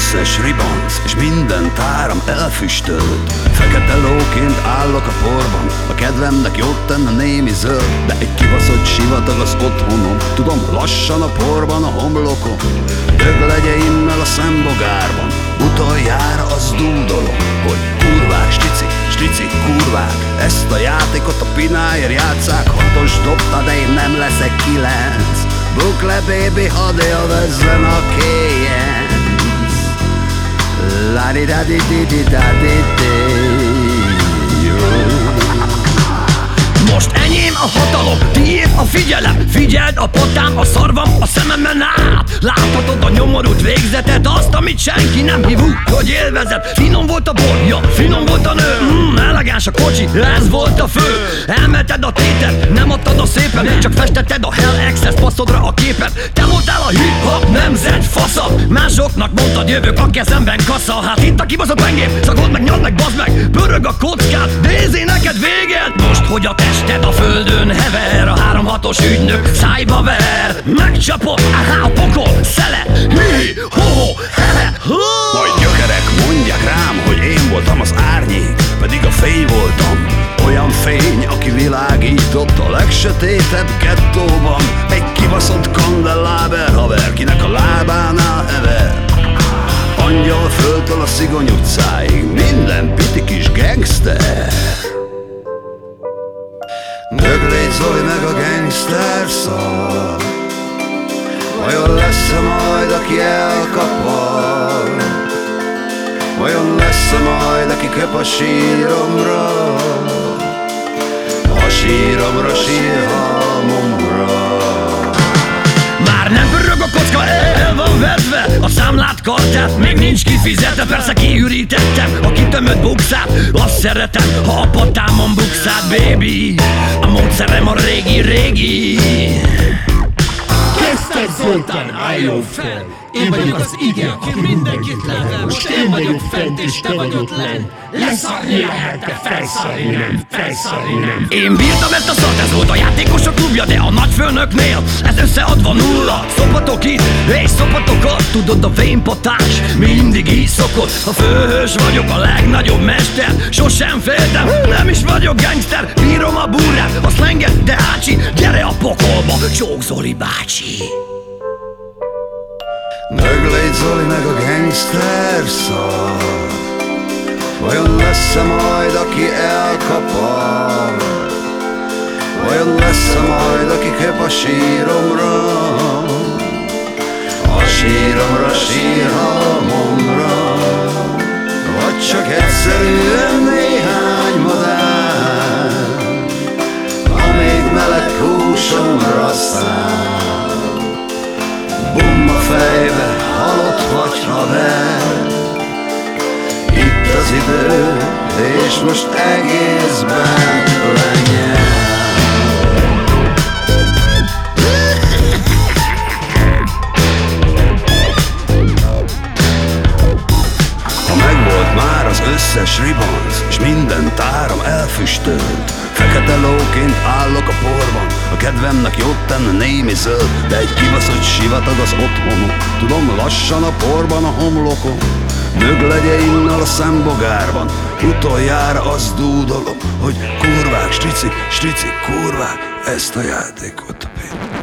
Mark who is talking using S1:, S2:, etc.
S1: összes ribanc, és minden táram elfüstölt. Fekete lóként állok a porban, a kedvemnek jót tenne némi zöld. De egy kibaszott sivatag az otthonom, tudom, lassan a porban a homlokom. Döglegyeimmel a szembogárban, utoljára az dúdolom, hogy kurvák, stici, kurvák. Ezt a játékot a pináért játsszák, 6-os dobta, de én nem leszek 9. Bukle baby, hadd élvezzen a kéjenc. La-di-da-di-di-di-da-di-di.
S2: Most enyém a hatalom, tiéd a figyelem. Figyeld a patám, a szarvam a szememen át. Láthatod a nyomorult végzetet, azt, amit senki nem hív úgy, hogy élvezet. Finom volt a bor, ja, finom volt a nő. Elegáns a kocsi, ez volt a fő. Elmeted a tétet, nem adtad a szépen, csak festetted a Hell Access passzodra a képet. Te voltál a hip-hop nemzet fasza. Másoknak mondtad, jövök a kezemben kassa. Hát itt a kibaszott pengém, szagold meg, nyald meg, bazd meg. Pörög a kockát, nézzé neked véget. Most, hogy a tested a földön hever, a 3-6-os ügynök szájba ver. Megcsapod, a pokol, szele, hi, ho, he, ho.
S1: Majd gyökerek mondják rám, hogy én voltam az árnyék, pedig a fény voltam. Olyan fény, aki világított a legsötétebb gettóban. Egy kibaszott kandelláber haver, kinek a lábánál hever. Angyal földtől a Szigony utcáig, minden piti kis gangster. Döglégy Zoli meg a gangster szar. Vajon lesz-e majd, aki elkapar? Vajon lesz-e majd, aki köp a síromra? A síromra, sírhalmomra.
S2: Már nem pörög a kocka, el van vedve. A számlát kartát még nincs kifizetve. Persze kiürítettem a kitömött bukszát. Azt szeretem, ha a patámon bukszád, baby. A módszerem a régi.
S3: Kezdted Zoltán, álljon fel! Én vagyok az ige, aki mindenkit level. Most én vagyok fent és te vagy ott lenn. Leszarni lehet, de felszarni nem.
S2: Én bírtam ezt a szart, ez volt a játékosok klubja, de a nagyfőnöknél ez összeadva nulla. Szopatok itt, és szopatok ott, tudod, a vénpotás mindig így szokott. A főhős vagyok, a legnagyobb mester, sosem féltem, nem is vagyok gangster. Bírom a búrát, a szlenget, de ácsi, gyere a pokolba, Csók Zoli bácsi.
S1: Döglégy Zoli meg a gangster szar. Vajon lesz-e majd, aki elkapar? Vajon lesz-e majd, aki köp a síromra? A síromra, sírhalmomra. Vagy csak egyszerűen néhány madár, amíg meleg húsomra száll. Bomba fejbe, halott vagy haver. Itt az idő, és most egészben lenyel. Ha megvolt már az összes ribanc, és minden táram elfüstölt. Fekete lóként állok a porban, a kedvemnek jót tenne némi zöld. De egy kibaszott sivatag az otthonom, tudom, lassan a porban a homlokom. Döglegyeimmel a szembogárban, utoljára azt dúdolom, hogy kurvák, stici, kurvák. Ezt a játékot